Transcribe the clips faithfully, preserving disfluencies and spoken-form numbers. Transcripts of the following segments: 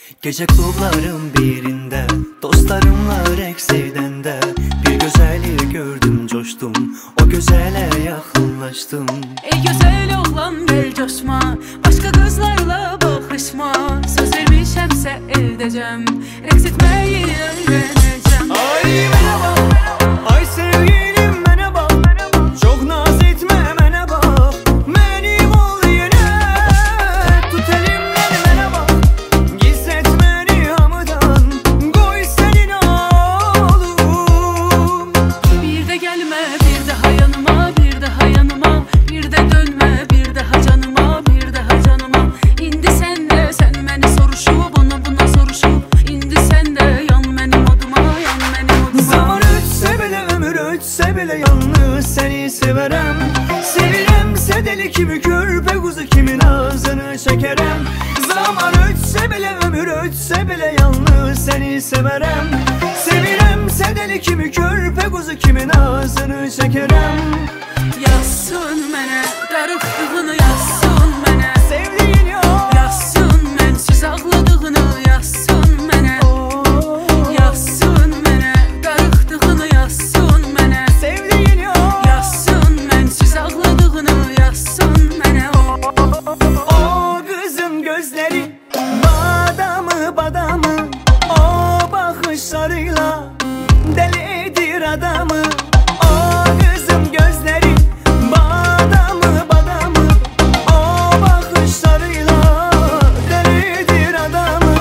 Gece klubların birinde dostlarımla reks edende bir güzeli gördüm, coştum, o güzele yakınlaştım. Ey güzel oğlan gel coşma, başka kızlarla bakışma. Söz vermişemse edeceğim, reks etmeyi öğreneceğim. Ay merhaba, ay sevgilim merhaba, çok naz etme merhaba, benim ol yine, tut elimden merhaba, gizletme hamıdan, koy senin oğlum. Bir de gelme bir daha yanıma, bir daha yanıma, bir de dönme bir daha canıma, bir daha canıma. İndi sen de sen beni soruşup, buna buna soruşup, indi sen de yan benim oduma, yan benim oduma. Zaman ötse bile ömür ötse bile yalnız seni severem. Seviremse deli kimi körpe kuzu kimin ağzını çekerem. Zaman ötse bile ömür ötse bile yalnız seni severem. Seviremse deli kimi körpe kuzu kimin ağzını çekerem. Yazsın mene, darıqdığını yazsın mene, Sevdiğin yok, yazsın mensiz ağladığını yazsın mene, yazsın mene, darıqdığını yazsın mene, sevdiğin yok. yazsın mensiz ağladığını yazsın mene. O kızın gözleri badamı badamı, o bakışlarıyla deli edir adamı. O kızın gözleri badamı badamı, o bakışlarıyla deli edir adamı.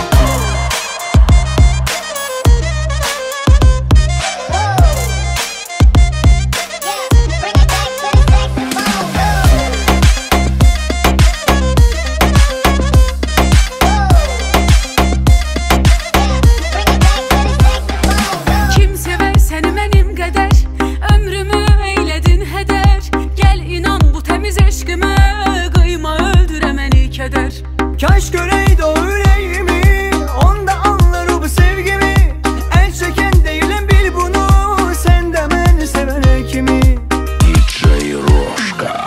Kim sever seni benim kadar, ömrümü eyledin heder. Gel inan bu temiz eşkime, kıyma öldüremeni keder. Kaş göreydi o yüreğimi, onda anlar bu sevgimi. El çeken değilim bil bunu, sen de beni seven kimi. D J Roşka.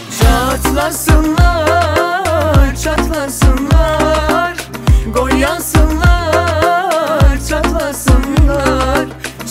Çatlasınlar, çatlasınlar, gol yansınlar, çatlasınlar,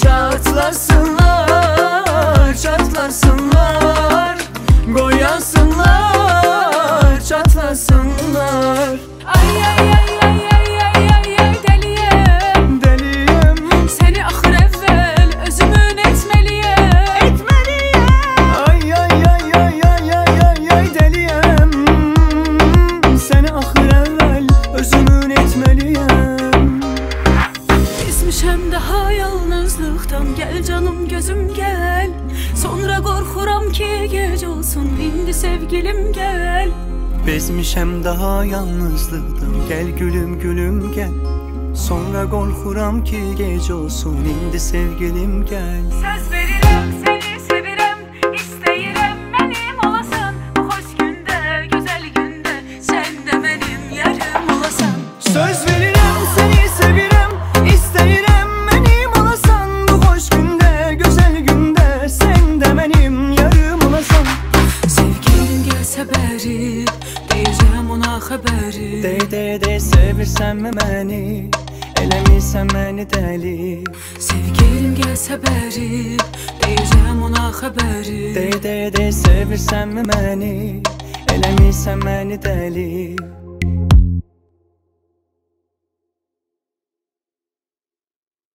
çatlasınlar, çatlasınlar, gol yansınlar, çatlasınlar. Ay ay ay ay ay ay ay ay deliyem, Deliyim, seni ahır evvel özümün etmeliyem. etmeliyim. Ay ay ay ay ay ay ay ay deliyim, seni ahır evvel özümün etmeliyim. Bezmişem daha yalnızlıktan, gel canım gözüm gel. Sonra korkuram ki gece olsun, indi sevgilim gel. Bezmişem daha yalnızlıktan, gel gülüm gülüm gel. Sonra korkuram ki gece olsun, indi sevgilim gel. Söz veririm seni sevirem, isteyirem benim olasın. Bu hoş günde, güzel günde, sen de benim yarım olasan. Söz veririm seni sevirem, isteyirem benim olasan. Bu hoş günde, güzel günde, sen de benim yarım olasan. Sevgilim gelse beri, diyeceğim ona haberi. De de de sevirsen mi beni, eləmirsən məni dəli. Sevgilim gelse beri, diyeceğim ona haberi. De de de sevirsən mi məni, eləmirsən məni dəli.